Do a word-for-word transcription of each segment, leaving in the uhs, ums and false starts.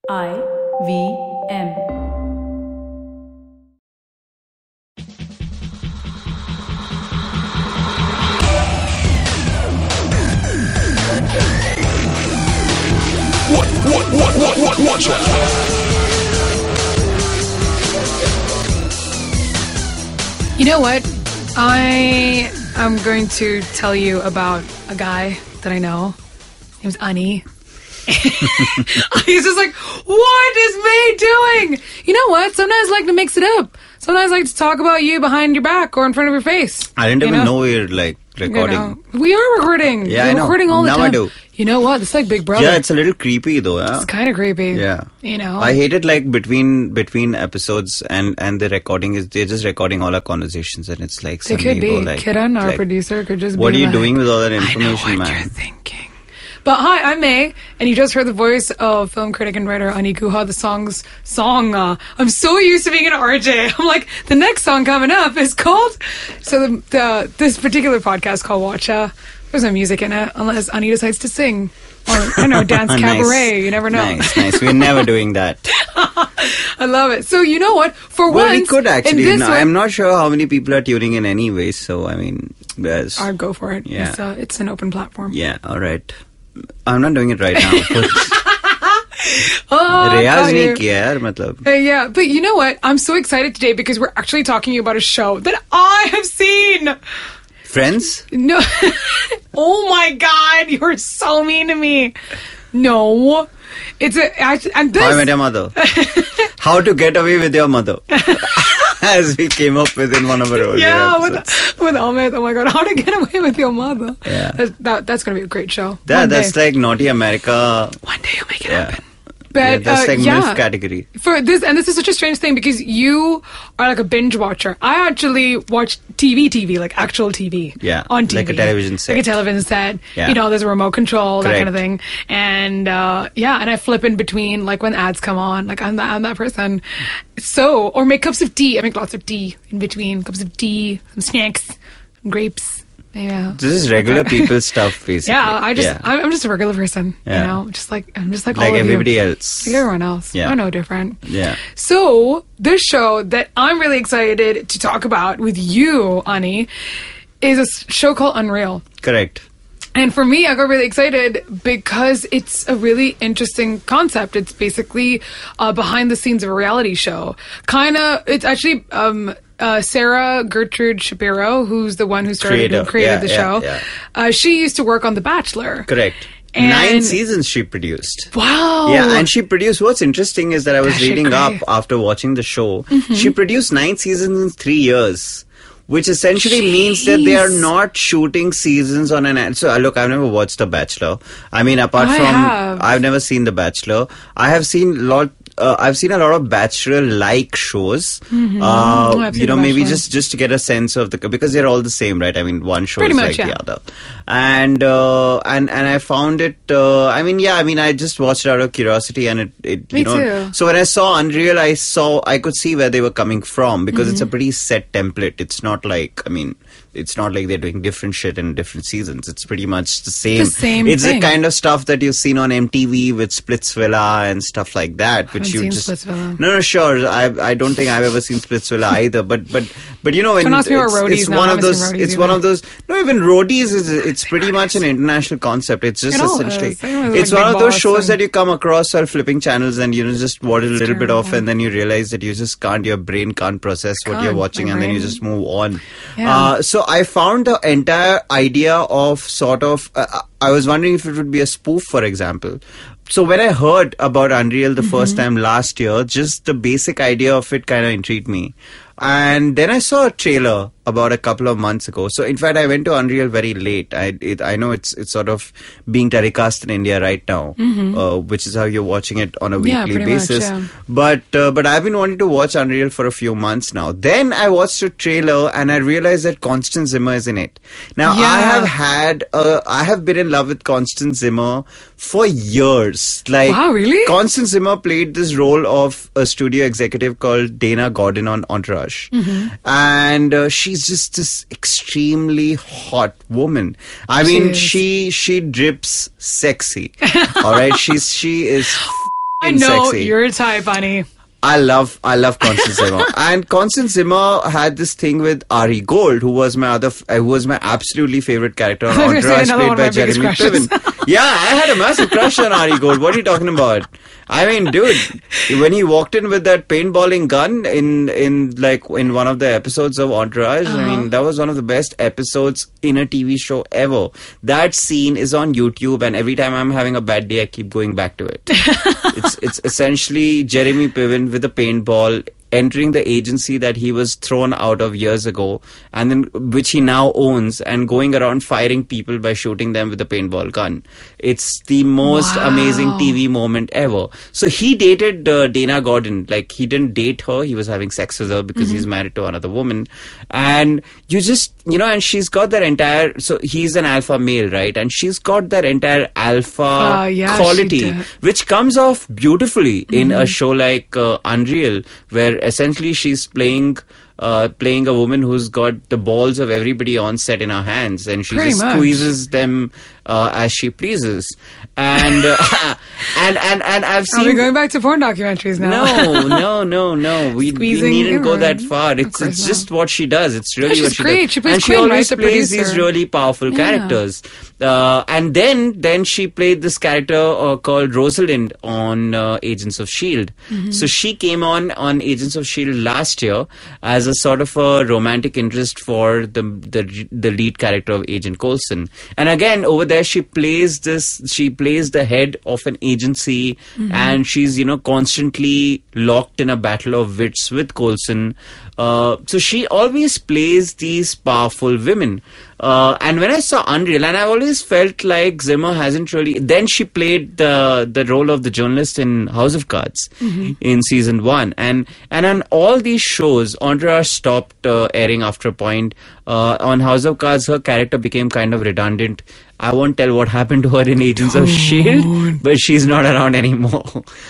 I V M. What, what, what, what, what, watch out! You know what? I am going to tell you about a guy that I know. His name's Ani. He's just like, what is May doing? You know what? Sometimes I like to mix it up. Sometimes I like to talk about you behind your back or in front of your face. I didn't you even know? know we were like recording. You know? We are recording. Yeah, We're I know. recording all the Now time. I do. You know what? It's like Big Brother. Yeah, it's a little creepy though. Yeah? It's kind of creepy. Yeah. You know? I hate it like between between episodes and and the recording is they're just recording all our conversations and it's like They suddenly could you be. go like, Kiran, our like, producer, could just what be are you like, doing with all that I know information, what man? you're thinking. But hi, I'm May, and you just heard the voice of film critic and writer Ani Guha. The song's song. Uh, I'm so used to being an R J. I'm like, the next song coming up is called. So the, the this particular podcast called Watcha. There's no music in it unless Ani decides to sing or I don't know, dance Nice. cabaret. You never know. Nice, nice. We're never doing that. I love it. So you know what? For Well, once, we could in actually. this No, one- I'm not sure how many people are tuning in anyway. So I mean, there's I'd go for it. Yeah. It's, uh, it's an open platform. yeah. All right. I'm not doing it right now. Oh, Riyaz got नहीं you. किया यार मतलब. Uh, yeah, but you know what? I'm so excited today because we're actually talking about a show that I have seen. Friends? No. Oh my God, you're so mean to me. No. It's a, act- and How I Met this, Your Mother. How to Get Away with Your Mother. As we came up with in one of our earlier yeah, episodes. with, with Amit. Oh my God, how to get away with your mother. Yeah. That's, that, that's going to be a great show. That, One that's day. like Naughty America. One day you'll make it Yeah. happen. Yeah, But, that's uh, like yeah. MILF category. For this, and this is such a strange thing because you are like a binge watcher. I actually watch T V, T V, like actual T V. Yeah, on T V, like a television set. like a television set. Yeah. You know, there's a remote control, that kind of Correct. thing. And uh, yeah, and I flip in between, like when ads come on. Like I'm that, I'm that person. So, or make cups of tea. I make lots of tea in between cups of tea, some snacks, some grapes. Yeah. This is regular people stuff, basically. Yeah, I just Yeah. I'm I'm just a regular person. Yeah. You know, just like I'm just like Like all of everybody you. else. Like everyone else. Yeah. I'm no different. Yeah. So this show that I'm really excited to talk about with you, Ani, is a s- show called Unreal. Correct. And for me, I got really excited because it's a really interesting concept. It's basically uh, behind the scenes of a reality show. Kind of, it's actually um, uh, Sarah Gertrude Shapiro, who's the one who started Creator. and created Yeah, the yeah, show. yeah. Uh, she used to work on The Bachelor. Correct. And- Nine seasons she produced. Wow. Yeah, and she produced. What's interesting is that I was That shit reading up cray. after watching the show. She produced nine seasons in three years, which essentially means that they are Jeez. not shooting seasons on an. Ad. So uh, look, I've never watched The Bachelor. I mean, apart I from have. I've never seen The Bachelor. I have seen lot. Uh, I've seen a lot of Bachelor-like shows. Oh, Uh, I've seen you know, The maybe Bachelor. just just to get a sense of the because they're all the same, right? I mean, one show Pretty is much, like yeah. the other, and uh, and and I found it. Uh, I mean, yeah, I mean, I just watched it out of curiosity, and it, it Me you know. too. So when I saw Unreal, I saw I could see where they were coming from because it's a Mm-hmm. pretty set template. It's not like I mean, it's not like they're doing different shit in different seasons. It's pretty much the same. The same It's thing. the kind of stuff that you've seen on M T V with Splitsvilla and stuff like that, which Haven't you seen just Splitsvilla. no, no, sure. I I don't think I've ever seen Splitsvilla either. But but but you know, when Don't ask me about it's, roadies it's now. one I of haven't those. seen roadies It's one either. of those. No, even roadies is it's pretty much an international concept. It's just It all essentially is. It was it's like one Big of those Boss shows and- that you come across while flipping channels and you know just watch it a little bit off terrible. and then you realize that you just can't. Your brain can't process what you're Can't. watching My and then you brain- just move on. Yeah. Uh, so I found the entire idea of sort of. Uh, I was wondering if it would be a spoof, for example. So when I heard about Unreal the first Mm-hmm. time last year, just the basic idea of it kind of intrigued me. And then I saw a trailer about a couple of months ago. So in fact, I went to Unreal very late. I it, I know it's it's sort of being telecast in India right now, uh, which is how you're watching it on a Mm-hmm. Yeah, weekly pretty much, basis. yeah. But uh, but I've been wanting to watch Unreal for a few months now. Then I watched a trailer and I realized that Constance Zimmer is in it. Now I Yeah. have had uh, I have been in love with Constance Zimmer for years. Like Wow, really? Constance Zimmer played this role of a studio executive called Dana Gordon on Entourage. Mm-hmm. And uh, she's just this extremely hot woman. I mean, is. she she drips sexy. All right, she's she is I know sexy. you're a type, honey. I love, I love Constance Zimmer. And Constance Zimmer had this thing with Ari Gold, who was my other, f- uh, who was my absolutely favorite character on I was gonna say Entourage, another played one by of my biggest Jeremy crushes. Piven. Yeah, I had a massive crush on Ari Gold. What are you talking about? I mean, dude, when he walked in with that paintballing gun in, in like, in one of the episodes of Entourage, Uh-huh. I mean, that was one of the best episodes in a T V show ever. That scene is on YouTube, and every time I'm having a bad day, I keep going back to it. it's, it's essentially Jeremy Piven with a paintball entering the agency that he was thrown out of years ago, and then which he now owns, and going around firing people by shooting them with a paintball gun. It's the most Wow. amazing T V moment ever. So he dated uh, Dana Gordon. Like, he didn't date her, he was having sex with her because he's married to another woman. And you just, you know, and she's got that entire, so he's an alpha male, right? And she's got that entire alpha Uh, yeah, she quality, did. which comes off beautifully in a show like uh, Unreal, where essentially she's playing uh, playing a woman who's got the balls of everybody on set in her hands, and she Pretty just much. squeezes them uh, as she pleases. And uh, and and and I've Are we seen. going back to porn documentaries now? No, no, no, no. We, we Squeezing needn't go that everyone. far. Of It's course it's not. just what she does. It's really Yeah, what she's she great. does. She plays and she Quinn, right? always The plays these producer. really powerful Yeah. characters. Uh, and then then she played this character uh, called Rosalind on uh, Agents of Shield. Mm-hmm. So she came on on Agents of Shield last year as a sort of a romantic interest for the the the lead character of Agent Coulson. And again, over there she plays this. She plays the head of an agency, Mm-hmm. and she's, you know, constantly locked in a battle of wits with Coulson. Uh, so she always plays these powerful women. Uh, and when I saw Unreal, and I always felt like Zimmer hasn't really. Then she played the the role of the journalist in House of Cards in season one, and and on all these shows, Entourage stopped uh, airing after a point. Uh, on House of Cards, her character became kind of redundant. I won't tell what happened to her in Agents of Shield, but she's not around anymore.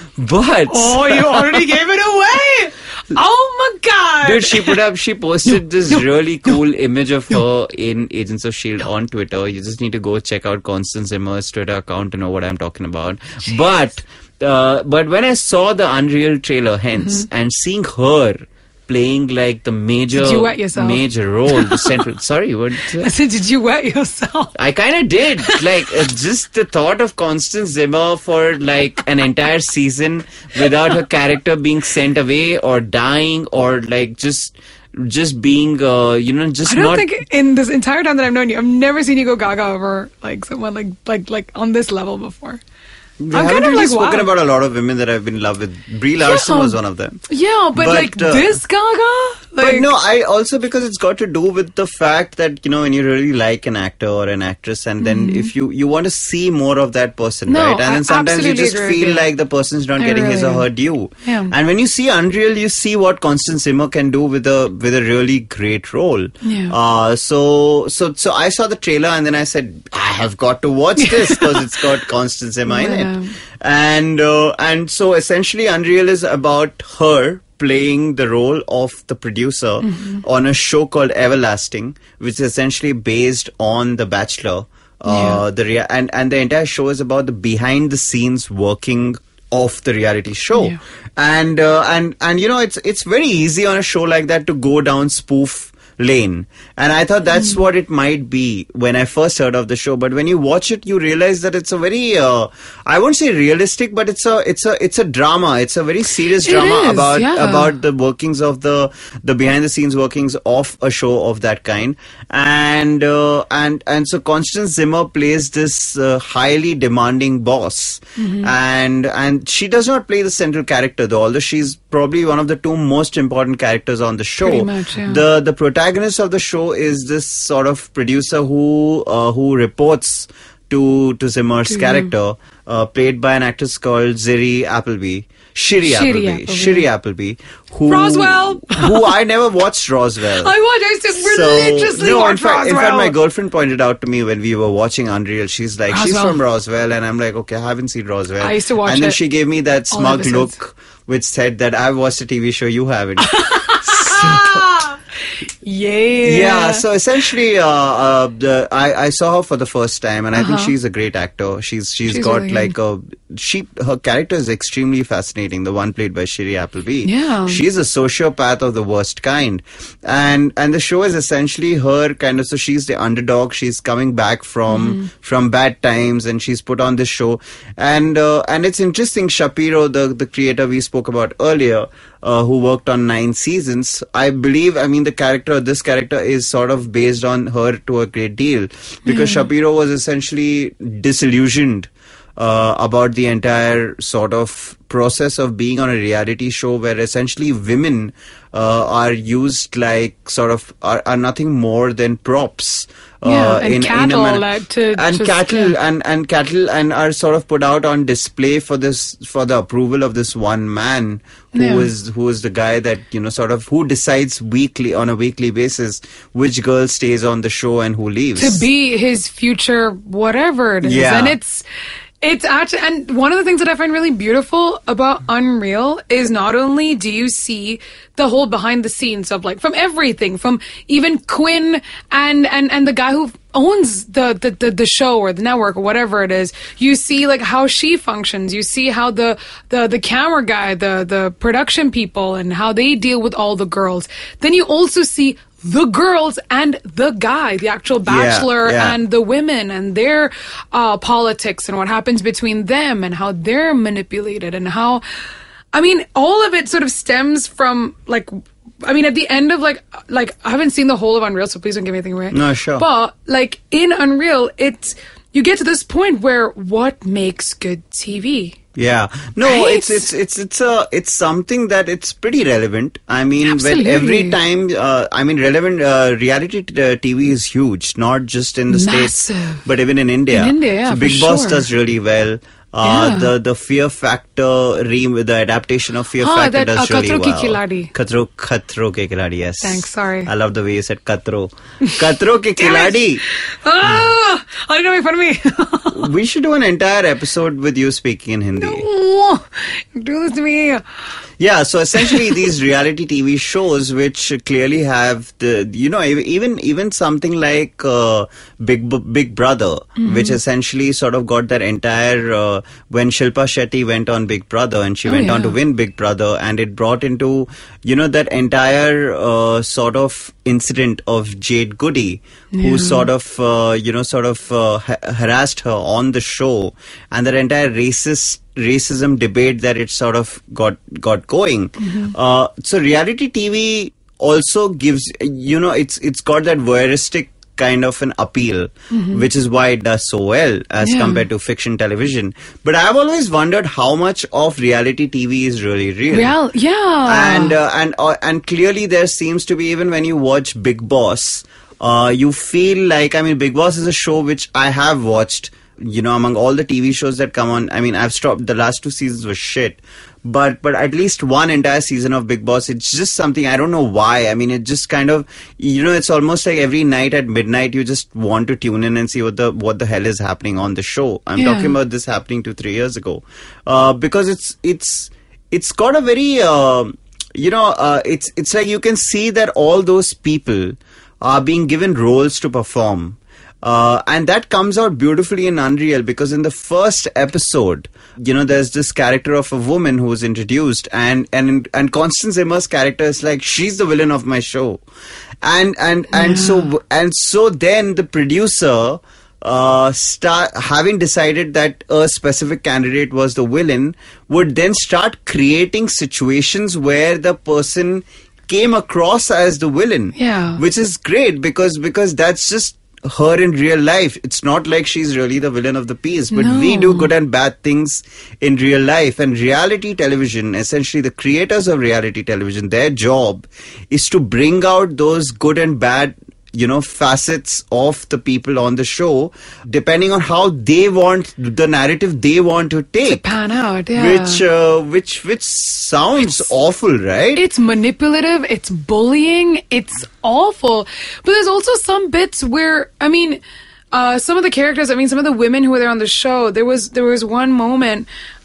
But Oh, you already gave it away! Oh my god! dude, she put up, she posted this really cool image of her in Agents of Shield on Twitter. You just need to go check out Constance Zimmer's Twitter account to know what I'm talking about. But, uh, but when I saw the Unreal trailer, hence, Mm-hmm. and seeing her playing like the major, Did you wet yourself? major role, the central, sorry, what? I said, did you wet yourself? I kind of did. Like, uh, just the thought of Constance Zimmer for like an entire season without her character being sent away or dying or like just just being, uh, you know, just I don't not. think in this entire time that I've known you, I've never seen you go gaga over like someone like like like on this level before. We I'm haven't kind of really like, spoken wow. about a lot of women that I've been in love with. Brie Larson Yeah. was one of them. Yeah, but, But, like uh, this gaga, like But no, I also, because it's got to do with the fact that, you know, when you really like an actor or an actress, and then if you you want to see more of that person, Mm-hmm. No, right? And I then sometimes you absolutely just agree with feel you. like the person's not I getting his or really her do. due. Yeah. And when you see Unreal, you see what Constance Zimmer can do with a with a really great role. Yeah. Uh, so so so I saw the trailer, and then I said, I have got to watch this because it's got Constance Zimmer in Yeah. it. And uh, and so essentially, Unreal is about her playing the role of the producer on a show called Everlasting, which is essentially based on The Bachelor. Uh, Yeah. The rea- and and the entire show is about the behind the scenes working of the reality show. Yeah. And uh, and and you know, it's it's very easy on a show like that to go down spoof lane, and I thought that's what it might be when I first heard of the show. But when you watch it, you realize that it's a very uh, I won't say realistic, but it's a it's a it's a drama. It's a very serious It drama is, about yeah. about the workings of the the behind the scenes workings of a show of that kind. And uh, and and so Constance Zimmer plays this uh, highly demanding boss, Mm-hmm. and and she does not play the central character though, although she's probably one of the two most important characters on the show. Pretty much, yeah. The the protagonist of the show is this sort of producer who uh, who reports to to Zimmer's To him. character, uh, played by an actress called Ziri Appleby. Shiri Shiri Appleby. Appleby. Shiri Appleby. Who, Roswell. who I never watched Roswell. I watched. I used to religiously no, in watch fact, in fact, Roswell. my girlfriend pointed out to me when we were watching Unreal. She's like, she's Roswell. from Roswell, and I'm like, okay, I haven't seen Roswell. I used to watch and then it, she gave me that all smug episodes. look, which said that I've watched a T V show you haven't. Ah! Yeah. Yeah, so essentially, uh, uh, the, I, I saw her for the first time, and I think Uh-huh. she's a great actor. She's she's She's got really like a she her character is extremely fascinating. The one played by Shiri Appleby. Yeah. she's a sociopath of the worst kind, and and the show is essentially her kind of. So she's the underdog. She's coming back from Mm-hmm. from bad times, and she's put on this show, and uh, and it's interesting. Shapiro, the the creator we spoke about earlier. Uh, who worked on nine seasons. I believe, I mean, the character, this character is sort of based on her to a great deal because Shapiro was essentially disillusioned uh, about the entire sort of process of being on a reality show where essentially women uh, are used like sort of are, are nothing more than props. Yeah, uh, and in, cattle, in a manner. like, to and just- cattle yeah. and and cattle and are sort of put out on display for this for the approval of this one man who Yeah. is who is the guy that you know sort of who decides weekly on a weekly basis which girl stays on the show and who leaves. To be his future, whatever it is. Yeah. And it's, it's actually, and one of the things that I find really beautiful about Unreal is not only do you see the whole behind the scenes of like, from everything, from even Quinn and, and, and the guy who owns the, the, the, the show or the network or whatever it is, you see like how she functions. You see how the, the, the camera guy, the, the production people and how they deal with all the girls. Then you also see the girls and the guy, the actual bachelor yeah. and the women and their uh, politics and what happens between them and how they're manipulated and how, I mean, all of it sort of stems from like, I mean, at the end of like, like I haven't seen the whole of Unreal, so please don't give me anything away. No, sure. But like in Unreal, it's, you get to this point where what makes good T V? Yeah, no, Right? it's it's it's it's a it's something that it's pretty relevant. I mean, when every Absolutely. time, uh, I mean, relevant uh, reality t- uh, T V is huge, not just in the states, Massive. but even in India. In India, yeah, so for Big Boss sure. does really well. Uh, Yeah. The the Fear Factor, re- the adaptation of Fear Ah, Factor that, does uh, really Khatro Ki well. Khiladi. Khatro Khatro Ke Khiladi, yes. Thanks, sorry. I love the way you said Khatro. Khatro Ke Khiladi. Ah, I didn't make fun of me. We should do an entire episode with you speaking in Hindi. Oh, do this to me. Yeah, so essentially these reality T V shows which clearly have the, you know, ev- even even something like uh, Big B- Big Brother, which essentially sort of got that entire, uh, when Shilpa Shetty went on Big Brother and she Oh, went on yeah. to win Big Brother, and it brought into, you know, that entire uh, sort of incident of Jade Goody, who sort of, uh, you know, sort of uh, ha- harassed her on the show, and that entire racist racism debate that it sort of got got going. Uh, so reality T V also gives, you know, it's it's got that voyeuristic kind of an appeal, which is why it does so well as Yeah. compared to fiction television. But I've always wondered how much of reality T V is really real. Real, yeah. And uh, and uh, and clearly there seems to be, even when you watch Big Boss, uh, you feel like, I mean, Big Boss is a show which I have watched. You know, among all the T V shows that come on, I mean, I've stopped. The last two seasons were shit, but but at least one entire season of Big Boss, it's just something, I don't know why. I mean, it just kind of, you know, it's almost like every night at midnight you just want to tune in and see what the what the hell is happening on the show. I'm Yeah. talking about this happening two three years ago, uh, because it's it's it's got a very uh, you know, uh, it's it's like you can see that all those people are being given roles to perform. Uh, and that comes out beautifully in Unreal, because in the first episode, you know, there's this character of a woman who is introduced, and and and Constance Zimmer's character is like, she's the villain of my show, and and and so and so then the producer, uh, start having decided that a specific candidate was the villain, would then start creating situations where the person came across as the villain, Yeah. which is great because because that's just her in real life. It's not like she's really the villain of the piece, but we do No. good and bad things in real life. And reality television, essentially the creators of reality television, their job is to bring out those good and bad, you know, facets of the people on the show, depending on how they want, the narrative they want to take. Pan out, yeah. Which, uh, which, which sounds awful, right? It's manipulative, it's bullying, it's awful. But there's also some bits where, I mean, uh, some of the characters, I mean, some of the women who were there on the show, there was there was one moment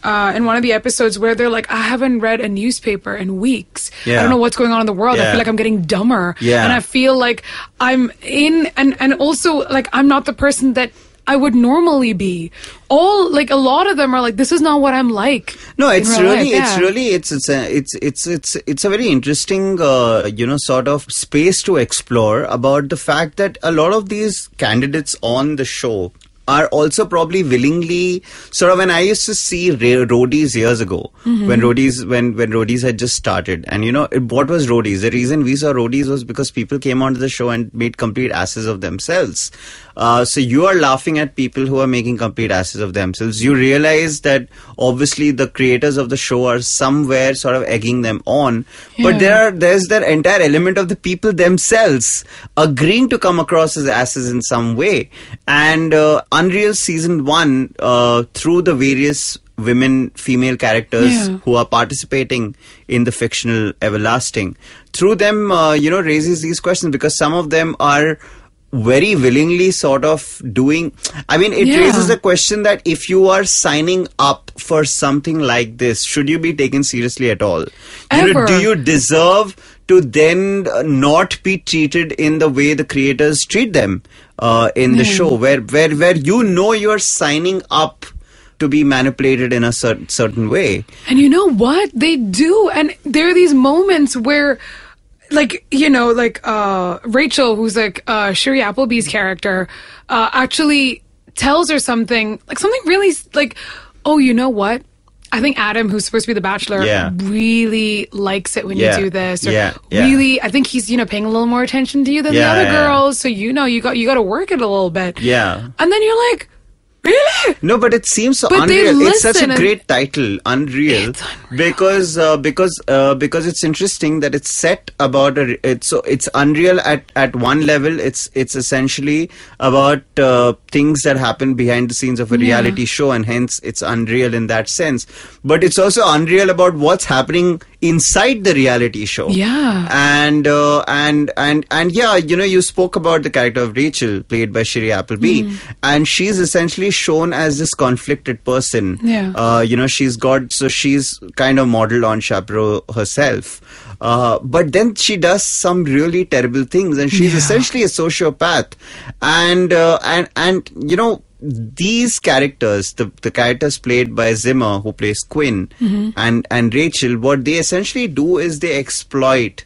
uh, in one of the episodes where they're like, I haven't read a newspaper in weeks. Yeah. I don't know what's going on in the world. I Yeah. feel like I'm getting dumber. Yeah. And I feel like I'm in, and, and also like I'm not the person that I would normally be. All like a lot of them are like, this is not what I'm like. No, in it's real really, life. it's Yeah. really, it's it's a, it's it's it's it's a very interesting, uh, you know, sort of space to explore about the fact that a lot of these candidates on the show are also probably willingly sort of, when I used to see ra- roadies years ago, Mm-hmm. when roadies when when roadies had just started, and you know it, what was roadies? The reason we saw roadies was because people came onto the show and made complete asses of themselves. Uh, so you are laughing at people who are making complete asses of themselves. You realize that obviously the creators of the show are somewhere sort of egging them on, but Yeah. there are there's that entire element of the people themselves agreeing to come across as asses in some way. And uh, Unreal season one, uh, through the various women, female characters Yeah. who are participating in the fictional Everlasting, through them, uh, you know, raises these questions, because some of them are very willingly sort of doing, I mean, it Yeah. raises the question that if you are signing up for something like this, should you be taken seriously at all? You know, Ever. do you deserve to then uh, not be treated in the way the creators treat them uh, in the show, where, where, where you know you're signing up to be manipulated in a cer- certain way? And you know what? They do. And there are these moments where, like, you know, like uh, Rachel, who's like uh, Shiri Appleby's character, uh, actually tells her something, like something really, like, oh, you know what? I think Adam, who's supposed to be the bachelor, Yeah. really likes it when Yeah. you do this. Or Yeah. Yeah. really, I think he's, you know, paying a little more attention to you than Yeah, the other yeah. girls. So, you know, you got you got to work it a little bit. Yeah. And then you're like, really? No, but it seems so But they unreal. It's such listen a and- great title, Unreal, It's unreal. because uh, because uh, because it's interesting that it's set about a. It's so it's unreal at, at one level. It's it's essentially about uh, things that happen behind the scenes of a reality show, and hence it's unreal in that sense. But it's also unreal about what's happening inside the reality show. Yeah. And uh, and and and yeah, you know, you spoke about the character of Rachel, played by Shiri Appleby, Mm. and she's essentially shown as this conflicted person. Yeah. Uh, you know, she's got, so she's kind of modeled on Chapeau herself. Uh, but then she does some really terrible things, and she's Yeah. essentially a sociopath. And uh, and and you know, these characters, the the characters played by Zimmer, who plays Quinn, Mm-hmm. and and Rachel, what they essentially do is they exploit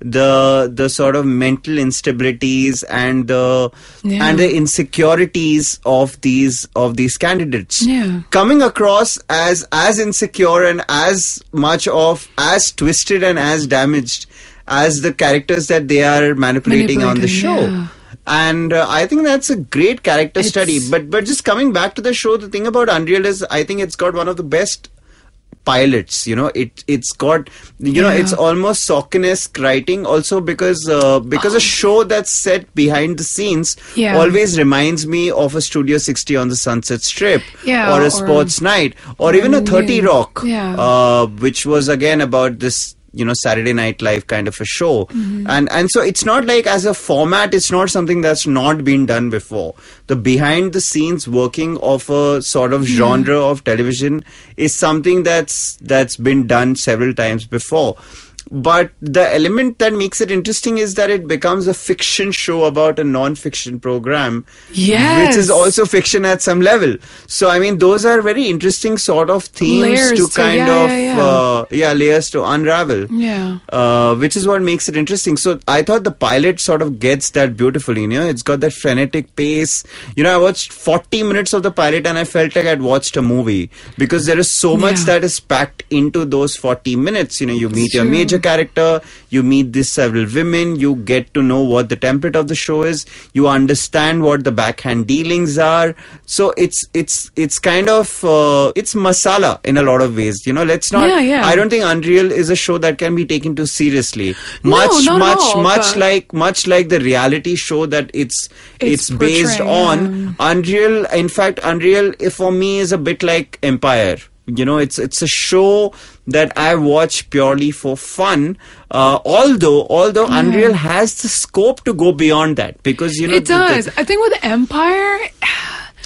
the the sort of mental instabilities and the Yeah. and the insecurities of these of these candidates, Yeah. coming across as as insecure and as much of as twisted and as damaged as the characters that they are manipulating on the show. Manipulating, yeah. And uh, I think that's a great character It's- study. But but just coming back to the show, the thing about Unreal is I think it's got one of the best pilots. You know, it it's got, you know, Yeah. it's almost Sorkin-esque writing also, because uh, because a show that's set behind the scenes Yeah. always reminds me of a Studio sixty on the Sunset Strip, Yeah, or a or- Sports Night, or even a thirty Yeah. Rock, Yeah. uh, which was again about this, you know, Saturday Night Live kind of a show. Mm-hmm. And and so it's not like, as a format, it's not something that's not been done before. The behind the scenes working of a sort of genre of television is something that's that's been done several times before. But the element that makes it interesting is that it becomes a fiction show about a non-fiction program, Yes. which is also fiction at some level. So, I mean, those are very interesting sort of themes Layers to to- kind yeah, of, yeah, yeah. Uh, yeah, layers to unravel. Yeah. Uh, which is what makes it interesting. So I thought the pilot sort of gets that beautifully. You know, it's got that frenetic pace. You know, I watched forty minutes of the pilot and I felt like I'd watched a movie, because there is so much Yeah. that is packed into those forty minutes. You know, you meet your true. major character, you meet these several women, you get to know what the template of the show is, you understand what the backhand dealings are. So it's it's it's kind of uh, it's masala in a lot of ways. You know, let's not. Yeah, yeah. I don't think Unreal is a show that can be taken too seriously. No, Much, not at much, all, much but- like much like the reality show that it's it's, It's based portraying, on. Unreal, in fact, Unreal eh, for me is a bit like Empire. You know, it's it's a show that I watch purely for fun. Uh, although although Unreal has the scope to go beyond that, because you know It the- the- does. I think with Empire,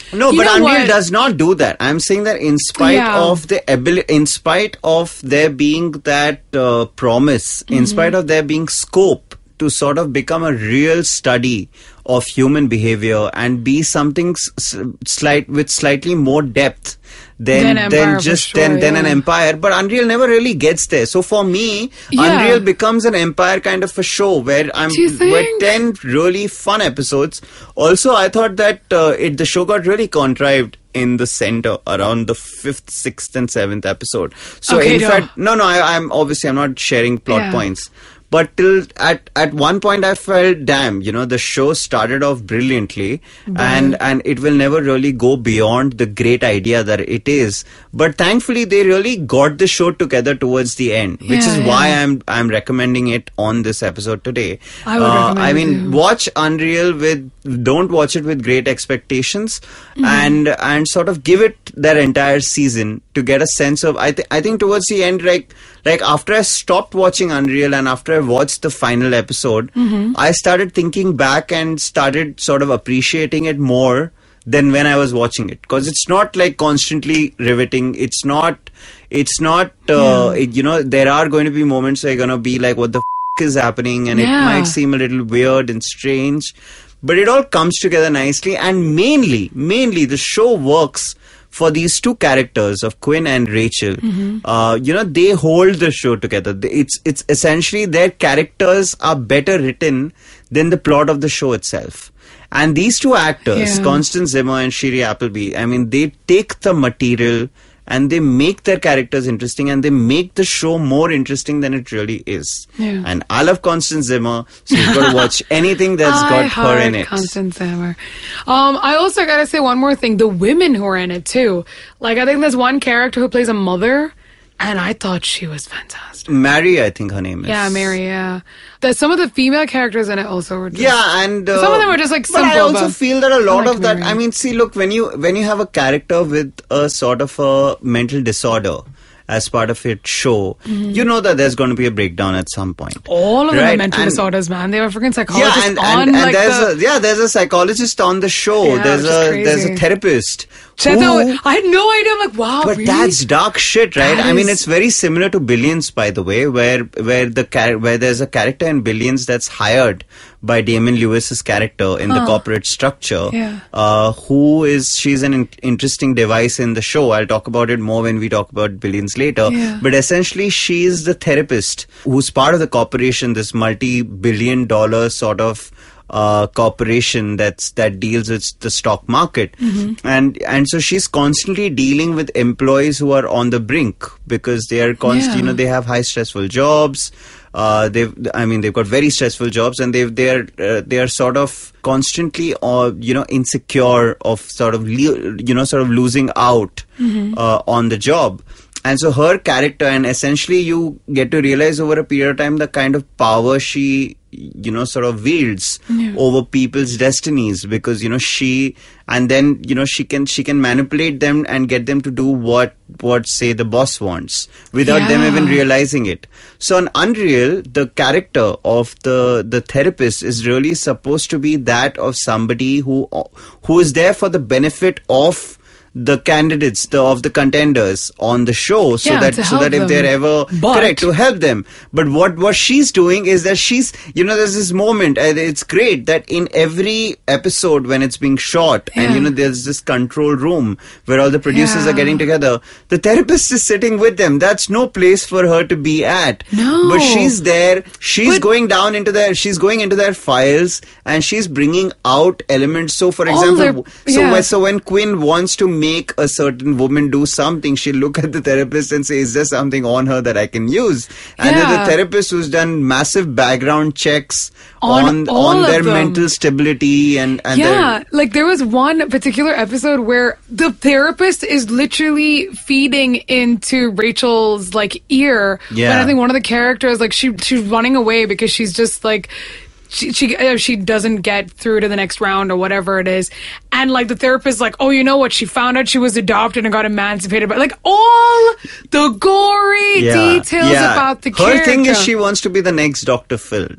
No, You but know Unreal what? does not do that. I'm saying that in spite Yeah. of the ability, in spite of there being that uh, promise, Mm-hmm. in spite of there being scope to sort of become a real study of human behavior and be something s- s- slight with slightly more depth than Than than Empire, for just sure, than, than an yeah. empire. But Unreal never really gets there. So for me, Yeah. Unreal becomes an empire kind of a show where I'm Do you where think? ten really fun episodes. Also, I thought that uh, it the show got really contrived in the center around the fifth, sixth, and seventh episode. So Okay, in no. fact, no, no, I, I'm obviously I'm not sharing plot Yeah. points. But till at at one point I felt, damn, you know, the show started off brilliantly, and and it will never really go beyond the great idea that it is. But thankfully, they really got the show together towards the end, which Yeah, is why yeah. I'm I'm recommending it on this episode today. I would Uh, recommend I it mean, too. watch Unreal with don't watch it with great expectations, Mm-hmm. and and sort of give it that entire season to get a sense of. I think I think towards the end, like like after I stopped watching Unreal and after I watched the final episode, Mm-hmm. I started thinking back and started sort of appreciating it more than when I was watching it, because it's not like constantly riveting. It's not. It's not. Uh, it, you know, there are going to be moments where you're going to be like, "What the f- is happening?" and it Yeah. might seem a little weird and strange, but it all comes together nicely. And mainly, mainly, the show works for these two characters of Quinn and Rachel. Mm-hmm. Uh, you know, they hold the show together. They- It's it's essentially their characters are better written than the plot of the show itself. And these two actors, Yeah. Constance Zimmer and Shiri Appleby, I mean, they take the material and they make their characters interesting, and they make the show more interesting than it really is. Yeah. And I love Constance Zimmer, so you've got to watch anything that's I got her heart in it. Constance Zimmer. Um, I also gotta say one more thing: the women who are in it too. Like, I think there's one character who plays a mother, and I thought she was fantastic. Mary, I think her name is. Yeah, Mary. Yeah, there's some of the female characters in it also were just, Yeah, and uh, Some of them were just, like, But I simple, also but feel that a lot I like of that. Mary. I mean, see, look, when you when you have a character with a sort of a mental disorder as part of its show, you know that there's going to be a breakdown at some point. Mm-hmm. all of them Right? are mental And- disorders, man. They were freaking psychologists Yeah, and, on and, and like there's the. a yeah, there's a psychologist on the show. Yeah, there's which is a there's a crazy. therapist. Check who- out- I had no idea. I'm like, wow, But really? that's dark shit, right? That I mean, is- it's very similar to Billions, by the way, where where the char- where there's a character in Billions that's hired by Damon Lewis's character in the Huh. corporate structure. Yeah. Uh, who is she's an in- interesting device in the show. I'll talk about it more when we talk about Billions later. Yeah. But essentially, she's the therapist who's part of the corporation, this multi-billion dollar sort of uh, corporation that's that deals with the stock market, Mm-hmm. and and so she's constantly dealing with employees who are on the brink because they are constant. Yeah. You know, they have high stressful jobs. Uh, they've, I mean, they've got very stressful jobs, and they've they're uh, they are sort of constantly, uh, you know, insecure of sort of le- you know sort of losing out uh, on the job. And so her character, and essentially you get to realize over a period of time the kind of power she, you know, sort of wields over people's destinies, because, you know, she, and then, you know, she can, she can manipulate them and get them to do what, what say the boss wants without them Yeah. even realizing it. So on Unreal, the character of the, the therapist is really supposed to be that of somebody who, who is there for the benefit of the candidates, the of the contenders on the show, so Yeah, that to so that help if they're them. ever But- correct, to help them. But what what she's doing is that she's, you know, there's this moment, and it's great that in every episode when it's being shot, and Yeah. you know, there's this control room where all the producers Yeah. are getting together. The therapist is sitting with them. That's no place for her to be at. No. But she's there. She's But- going down into their. She's going into their files, and she's bringing out elements. So, for All example, their- so yeah. when, so when Quinn wants to make a certain woman do something, she'll look at the therapist and say, is there something on her that I can use? And then Yeah. the therapist who's done massive background checks On on all on of their them. mental stability and, and Yeah, their, like there was one particular episode where the therapist is literally feeding into Rachel's like ear. Yeah. When I think one of the characters, like she she's running away because she's just like she she uh, she doesn't get through to the next round or whatever it is, and like the therapist is like, oh, you know what? She found out she was adopted and got emancipated, but like all the gory Yeah, details yeah. about the her character. thing is she wants to be the next Doctor Phil.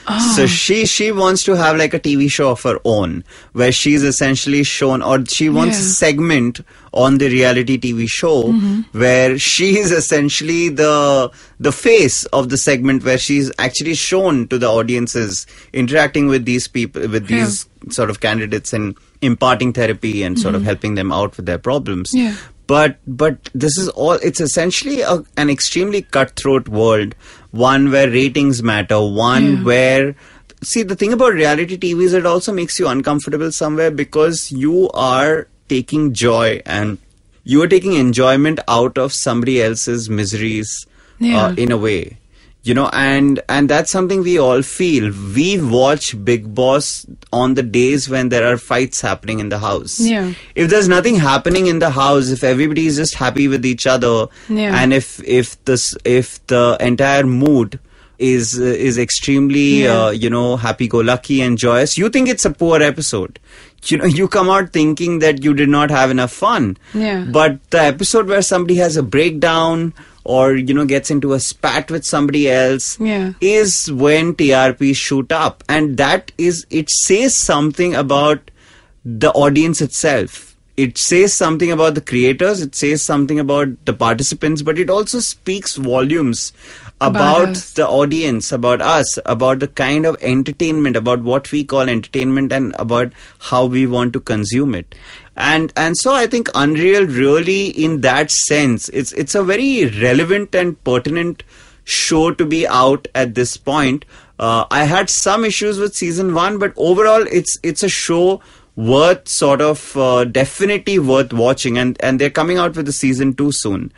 So she she wants to have like a T V show of her own, where she's essentially shown, or she wants Yeah. a segment on the reality T V show Mm-hmm. where she is essentially the the face of the segment, where she's actually shown to the audiences interacting with these people, with Yeah. these sort of candidates, and imparting therapy and sort of helping them out with their problems. Mm-hmm. Yeah. But but this is all. It's essentially a, an extremely cutthroat world, one where ratings matter, one Yeah. where. See, the thing about reality T V is it also makes you uncomfortable somewhere, because you are taking joy and you are taking enjoyment out of somebody else's miseries Yeah. uh, in a way. You know, and and that's something we all feel. We watch Big Boss on the days when there are fights happening in the house. Yeah. If there's nothing happening in the house, if everybody is just happy with each other, Yeah. and if if this if the entire mood is uh, is extremely Yeah. uh, you know happy-go-lucky and joyous, you think it's a poor episode. You know, you come out thinking that you did not have enough fun. Yeah. But the episode where somebody has a breakdown, or you know gets into a spat with somebody else, Yeah. is when T R Ps shoot up. And that is, it says something about the audience itself. It says something about the creators, it says something about the participants, but it also speaks volumes About about us. the audience, about us, about the kind of entertainment, about what we call entertainment, and about how we want to consume it. And and so I think Unreal really, in that sense, it's it's a very relevant and pertinent show to be out at this point. Uh, I had some issues with season one, but overall, it's it's a show worth sort of uh, definitely worth watching, and and they're coming out with the season two soon.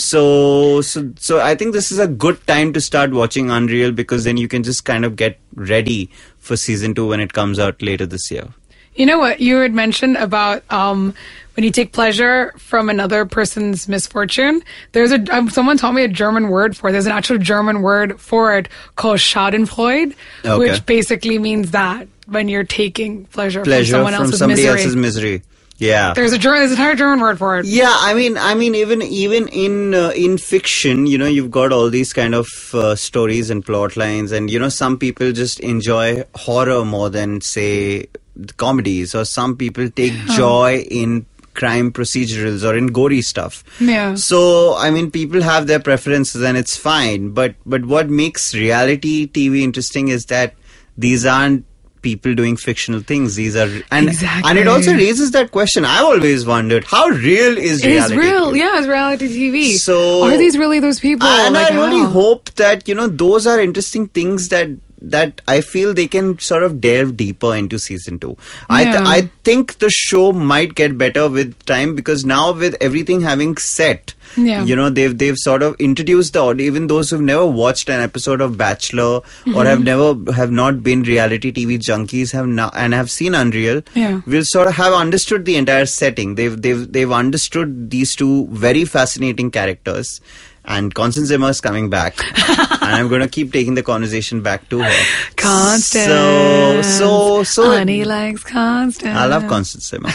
So so so I think this is a good time to start watching Unreal, because then you can just kind of get ready for season two when it comes out later this year. You know what you had mentioned about um, when you take pleasure from another person's misfortune? There's a um, someone taught me a German word for it. There's an actual German word for it called Schadenfreude, Okay. which basically means that when you're taking pleasure, Pleasure from someone from else's somebody misery. else's misery. Yeah. There's a German, there's an entire German word for it. Yeah, I mean, I mean, even even in uh, in fiction, you know, you've got all these kind of uh, stories and plot lines, and you know, some people just enjoy horror more than, say, comedies, or some people take joy in crime procedurals or in gory stuff. Yeah. So, I mean, people have their preferences, and it's fine. But but what makes reality T V interesting is that these aren't people doing fictional things. These are and Exactly. and it also raises that question. I've always wondered, how real is It is reality? real, T V? yeah, it's reality T V. So- are these really those people? And Like, I really how? hope that, you know, those are interesting things that that I feel they can sort of delve deeper into season two. I th- Yeah. I think the show might get better with time, because now with everything having set, Yeah. you know, they've they've sort of introduced the audience, even those who've never watched an episode of Bachelor Mm-hmm. or have never have not been reality T V junkies, have now and have seen Unreal, Yeah. will sort of have understood the entire setting. They've they've they've understood these two very fascinating characters. And Constance Zimmer is coming back, and I'm going to keep taking the conversation back to her. Constance. So so so. Honey likes Constance. I love Constance Zimmer.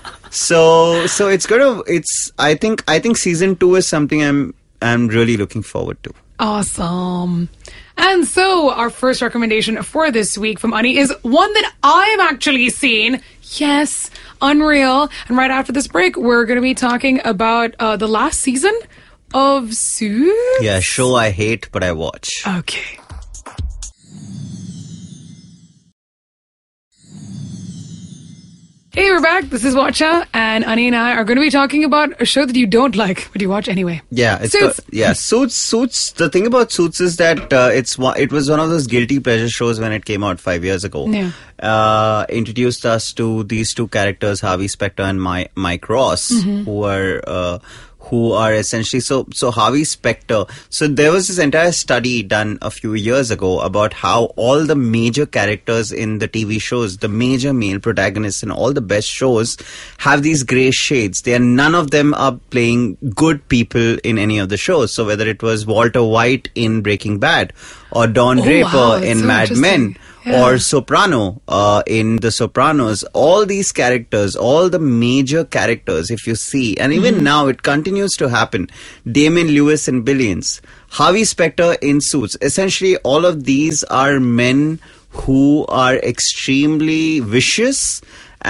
so so it's gonna it's I think I think season two is something I'm I'm really looking forward to. Awesome. And so our first recommendation for this week from Ani is one that I'm actually seeing. Yes, Unreal. And right after this break, we're going to be talking about uh, the last season of Suits. Yeah, show I hate but I watch. Okay. Hey, we're back. This is Watcha, and Ani and I are going to be talking about a show that you don't like, but you watch anyway. Yeah, it's Suits. got- yeah, Suits. Suits. The thing about Suits is that uh, it's one, it was one of those guilty pleasure shows when it came out five years ago. Yeah. Uh, introduced us to these two characters, Harvey Specter and My, Mike Ross, Mm-hmm. who are uh, who are essentially so so Harvey Specter. So there was this entire study done a few years ago about how all the major characters in the T V shows, the major male protagonists in all the best shows, have these grey shades. They are none of them are playing good people in any of the shows. So whether it was Walter White in Breaking Bad, or Don Oh, Draper wow, that's in so Mad Men, interesting. Yeah. or Soprano uh, in The Sopranos, all these characters, all the major characters, if you see, and even Mm-hmm. now it continues to happen. Damon Lewis in Billions, Harvey Specter in Suits. Essentially, all of these are men who are extremely vicious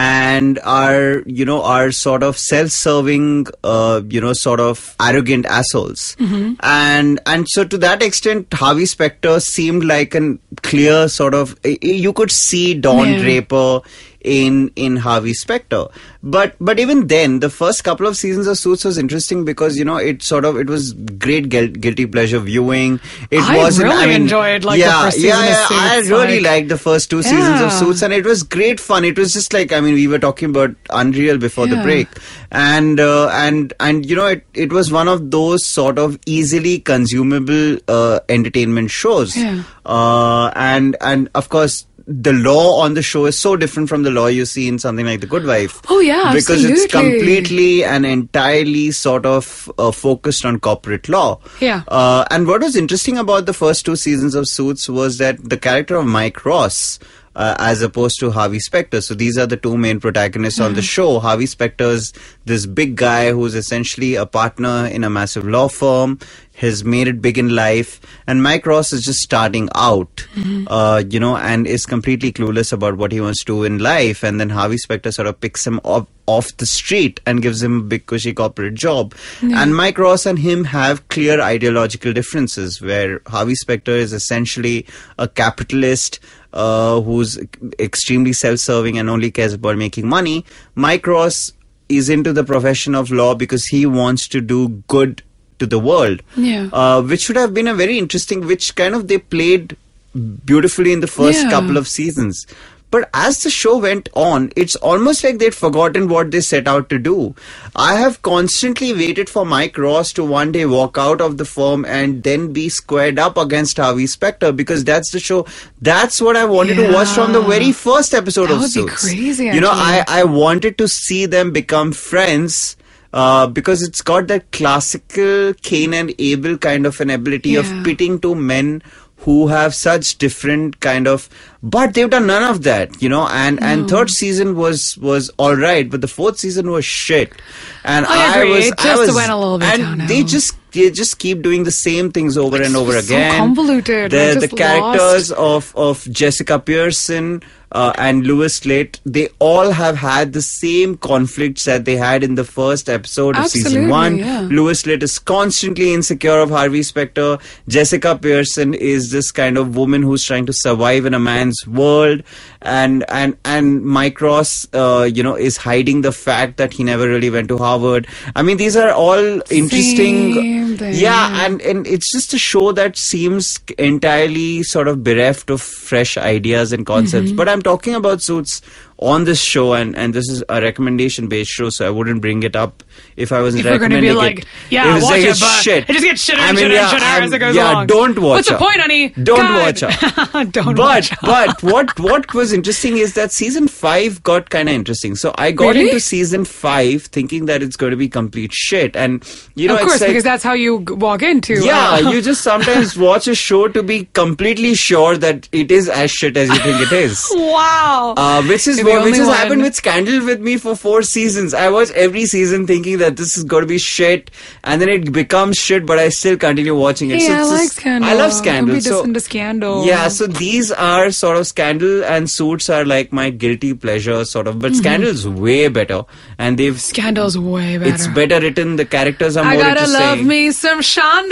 and are, you know, are sort of self-serving, uh, you know, sort of arrogant assholes. Mm-hmm. And and so to that extent, Harvey Specter seemed like a clear sort of, you could see Don Yeah. Draper in in Harvey Specter. But but even then, the first couple of seasons of Suits was interesting because, you know, it sort of, it was great guil- guilty pleasure viewing. It I wasn't, really I mean, enjoyed, like, the yeah, first season yeah, of yeah, I Suits, really like- liked the first two seasons of Yeah. Suits, and it was great fun. It was just like, I mean, we were talking about Unreal before the Yeah. break, and uh, and and you know, it it was one of those sort of easily consumable uh, entertainment shows. Yeah. Uh, and and of course, the law on the show is so different from the law you see in something like The Good Wife. Oh, yeah, because it's absolutely. completely and entirely sort of uh, focused on corporate law. Yeah. Uh, and what was interesting about the first two seasons of Suits was that the character of Mike Ross, uh, as opposed to Harvey Specter. So these are the two main protagonists on the show. Harvey Specter's this big guy who's essentially a partner in a massive law firm, has made it big in life, and Mike Ross is just starting out, uh, you know, and is completely clueless about what he wants to do in life. And then Harvey Specter sort of picks him off off the street and gives him a big cushy corporate job. And Mike Ross and him have clear ideological differences, where Harvey Specter is essentially a capitalist uh, who's extremely self-serving and only cares about making money. Mike Ross is into the profession of law because he wants to do good to the world. Yeah. Uh, which should have been a very interesting, which kind of they played beautifully in the first Yeah. couple of seasons. But as the show went on, it's almost like they'd forgotten what they set out to do. I have constantly waited for Mike Ross to one day walk out of the firm and then be squared up against Harvey Specter, because that's the show. That's what I wanted to watch from the very first episode That of would be Suits. crazy, You know, I, actually. I wanted to see them become friends. Uh, because it's got that classical Cain and Abel kind of an ability of Yeah. pitting two men who have such different kind of, but they've done none of that, you know. And and third season was was all right, but the fourth season was shit. And I I, agree. was, It I just was, went a little bit and downhill. they just they just keep doing the same things over and It's over so again. convoluted. I The the just characters of of Jessica Pearson uh, and Louis Slate, they all have had the same conflicts that they had in the first episode of season Absolutely, one. yeah. Louis Slate is constantly insecure of Harvey Specter. Jessica Pearson is this kind of woman who's trying to survive in a man's world, and and and Mike Ross, uh, you know, is hiding the fact that he never really went to Harvard. I mean, these are all interesting. Same thing. Yeah, and and it's just a show that seems entirely sort of bereft of fresh ideas and concepts. Mm-hmm. But I'm talking about Suits on this show, and, and this is a recommendation-based show, so I wouldn't bring it up if I wasn't If we're going to recommending be like, it. yeah, If it's watch like it, it's but shit. it just gets shitter I and mean, shitter yeah, and shitter I'm- as it goes yeah, along. don't watch What's the her. point, honey? Don't God. watch her. Don't But watch her. but what what was interesting is that season five got kind of interesting. So I got Really? into season five thinking that it's going to be complete shit, and you know, Of course, it's like, because that's how you g- walk into. yeah, uh, you just sometimes watch a show to be completely sure that it is as shit as you think it is. Wow. Uh, which is You're the what, which only has one. happened with Scandal with me for four seasons. I watch every season thinking that this is going to be shit, and then it becomes shit, but I still continue watching it. Hey, So I it's like just- Scandal. I love Scandal. Don't be so, dissing to Scandal. yeah, so these are sort of Scandal and Suits are like my guilty pleasure sort of, but Scandal's way better, and they've Scandal's way better. it's better written. The characters are I more gotta interesting. love me some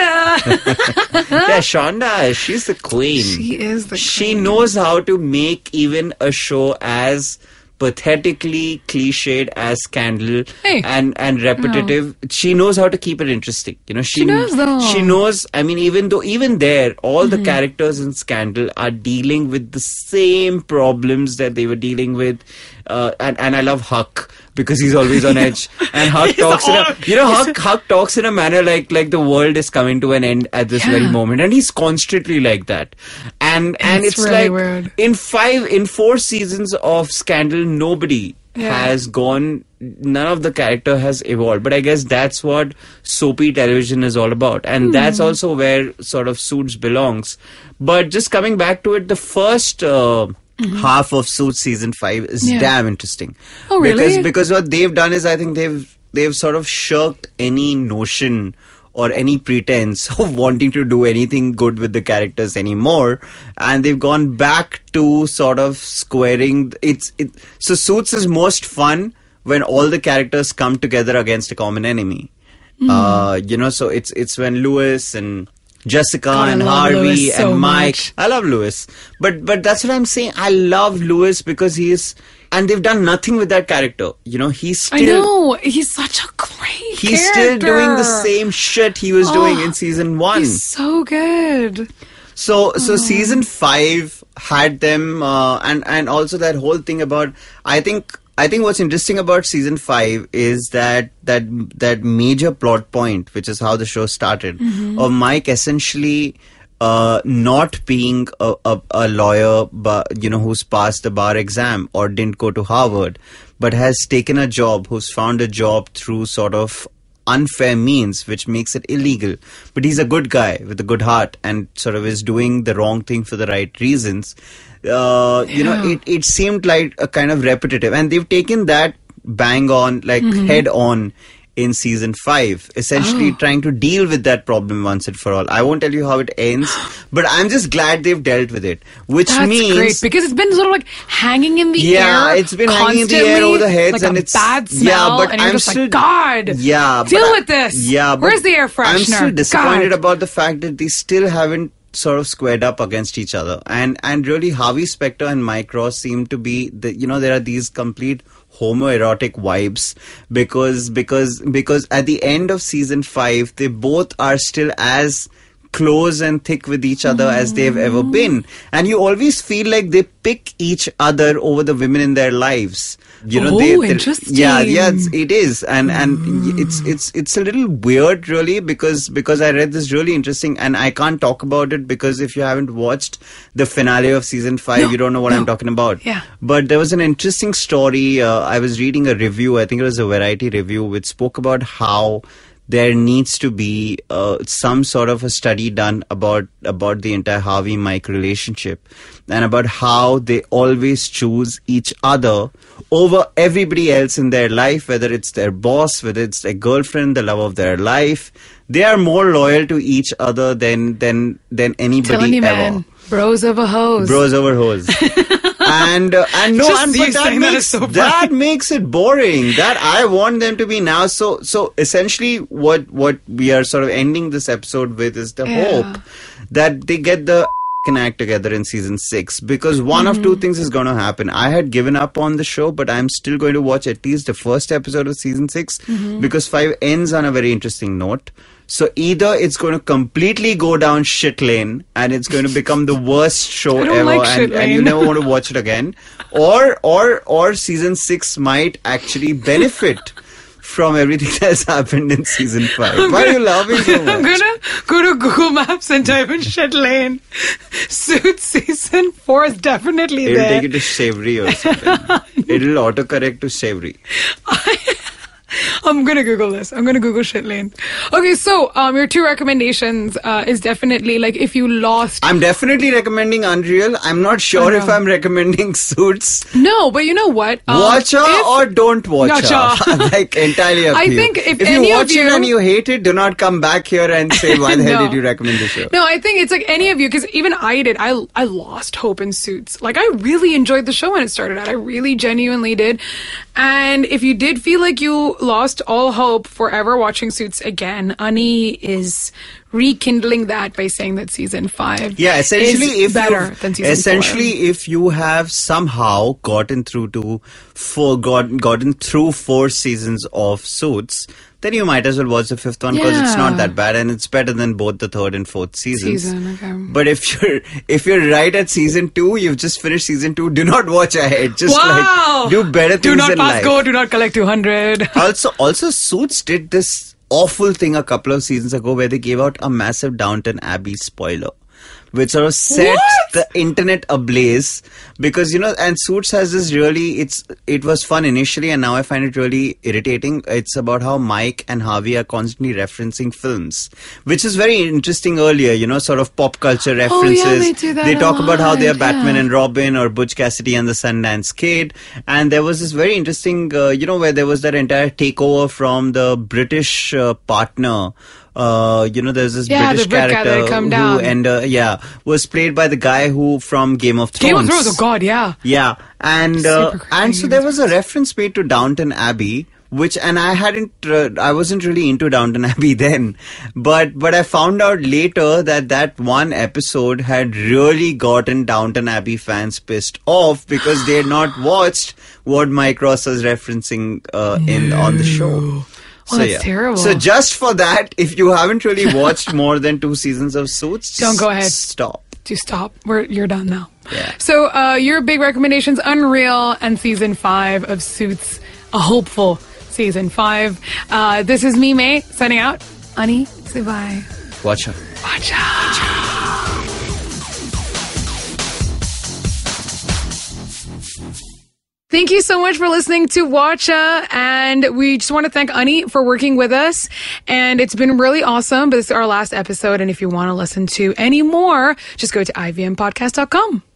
Shonda. Yeah, Shonda, she's the queen. She is the She queen. knows how to make even a show as pathetically cliched as Scandal Hey. and and repetitive. She knows how to keep it interesting. You know, she, She does, though. She knows. I mean, even though even there, all the characters in Scandal are dealing with the same problems that they were dealing with. Uh, and and I love Huck because he's always on edge. And Huck talks in a, you know, Huck Huck talks in a manner like like the world is coming to an end at this very Yeah. moment, and he's constantly like that. And and It's it's, really like weird. in five in four seasons of Scandal, nobody Yeah. has gone. None of the character has evolved. But I guess that's what soapy television is all about, and Hmm. that's also where sort of Suits belongs. But just coming back to it, the first. Uh, Half of Suits season five is Mm-hmm. Yeah. damn interesting. Oh, really? Because because what they've done is I think they've they've sort of shirked any notion or any pretense of wanting to do anything good with the characters anymore, and they've gone back to sort of squaring. It's it. So Suits is most fun when all the characters come together against a common enemy. Mm. Uh, you know, so it's it's when Lewis and Jessica God, and I love Harvey Lewis so and Mike. much. I love Lewis, but but that's what I'm saying. I love Lewis because he is, and they've done nothing with that character. You know, he's still. I know he's such a great. He's character. still doing the same shit he was Oh, doing in season one. He's so good. So so season five had them, uh, and and also that whole thing about. I think. I think what's interesting about season five is that that that major plot point, which is how the show started, mm-hmm. of Mike essentially uh, not being a, a, a lawyer, but you know, who's passed the bar exam or didn't go to Harvard, but has taken a job, who's found a job through sort of unfair means, which makes it illegal. But he's a good guy with a good heart and sort of is doing the wrong thing for the right reasons. Uh, you Yeah. know, it, it seemed like a kind of repetitive, and they've taken that bang on, like Mm-hmm. head on in season five, essentially Oh. trying to deal with that problem once and for all. I won't tell you how it ends, but I'm just glad they've dealt with it, which That's means great because it's been sort of like hanging in the yeah, air. it's been hanging in the air constantly, over the heads, like and a it's bad smell. yeah, but and you're I'm just still like, God, yeah, deal but I- with this. Yeah, but where's the air freshener? I'm still disappointed God. about the fact that they still haven't sort of squared up against each other, and and really Harvey Specter and Mike Ross seem to be the, you know, there are these complete homoerotic vibes because because because at the end of season five they both are still as close and thick with each other mm. as they've ever been, and you always feel like they pick each other over the women in their lives. You know, oh, they, they interesting. yeah, yeah, it's, it is, and and mm. it's it's it's a little weird, really, because because I read this really interesting, and I can't talk about it because if you haven't watched the finale of season five, no, you don't know what no. I'm talking about. Yeah. But there was an interesting story. Uh, I was reading a review. I think it was a Variety review, which spoke about how there needs to be uh, some sort of a study done about about the entire Harvey Mike relationship, and about how they always choose each other over everybody else in their life, whether it's their boss, whether it's their girlfriend, the love of their life. They are more loyal to each other than than than anybody Telling you, ever. man, bros over hoes. Bros over hoes. and uh, and no, Just and you but that saying that makes is so funny. that makes it boring. That I want them to be now. So so essentially, what what we are sort of ending this episode with is the Yeah. hope that they get the act together in season six, because one Mm-hmm. of two things is going to happen. I had given up on the show, but I'm still going to watch at least the first episode of season six Mm-hmm. because five ends on a very interesting note. So either it's going to completely go down shit lane and it's going to become the worst show I don't ever, like shit and, and you lane. never want to watch it again, or or or season six might actually benefit from everything that's happened in season five. Why are you laughing so I'm much? gonna go to Google Maps and type in shit lane. Suits season four is definitely It'll there. take you to savory or something. It'll autocorrect to savory. I'm gonna Google this. I'm gonna Google shit lane. Okay, so um, your two recommendations uh, is definitely like if you lost. I'm definitely recommending Unreal. I'm not sure I if know. I'm recommending Suits. No, but you know what? Um, Watch her if- or don't watch Watch her. her. Like entirely up I to you. think if you any of watch it you- and you hate it, do not come back here and say why the hell No. did you recommend the show. No, I think it's like any of you, because even I did. I I lost hope in Suits. Like I really enjoyed the show when it started out. I really genuinely did. And if you did feel like you lost all hope forever watching Suits again, Ani is rekindling that by saying that season five Yeah, essentially, is if better you've- than season essentially, four. if you have somehow gotten through to four, got, gotten through four seasons of Suits, then you might as well watch the fifth one because it's not Yeah. that bad and it's better than both the third and fourth seasons. Season, okay. But if you're if you're right at season two, you've just finished season two. Do not watch ahead. Just Wow! like do better things Do not in pass life. go. Do not collect two hundred. Also, also, Suits did this awful thing a couple of seasons ago where they gave out a massive Downton Abbey spoiler, which sort of set What? the internet ablaze because, you know, and Suits has this really, it's it was fun initially and now I find it really irritating. It's about how Mike and Harvey are constantly referencing films, which is very interesting earlier, you know, sort of pop culture references. Oh, yeah, they do that They a talk about how they are lot, Batman yeah. and Robin or Butch Cassidy and the Sundance Kid. And there was this very interesting, uh, you know, where there was that entire takeover from the British uh, partner uh, you know, there's this Yeah, British the Brit guy that character had come who, down. and uh, yeah, was played by the guy who from Game of Thrones. Game of Thrones, oh God, yeah. Yeah, and uh, Super and so crazy. there was a reference made to Downton Abbey, which, and I hadn't, uh, I wasn't really into Downton Abbey then, but but I found out later that that one episode had really gotten Downton Abbey fans pissed off because they had not watched what Mike Ross was referencing uh, in on the show. Oh, that's terrible. So just for that, if you haven't really watched more than two seasons of Suits, Don't go ahead. Stop. Do stop. We're you're done now. Yeah. So uh, your big recommendations: Unreal and season five of Suits, a hopeful season five. Uh, this is me, May, signing out. Ani, say bye. Watch out. Watch out. Thank you so much for listening to Watcha, and we just want to thank Ani for working with us, and it's been really awesome, but this is our last episode, and if you want to listen to any more, just go to I V M podcast dot com.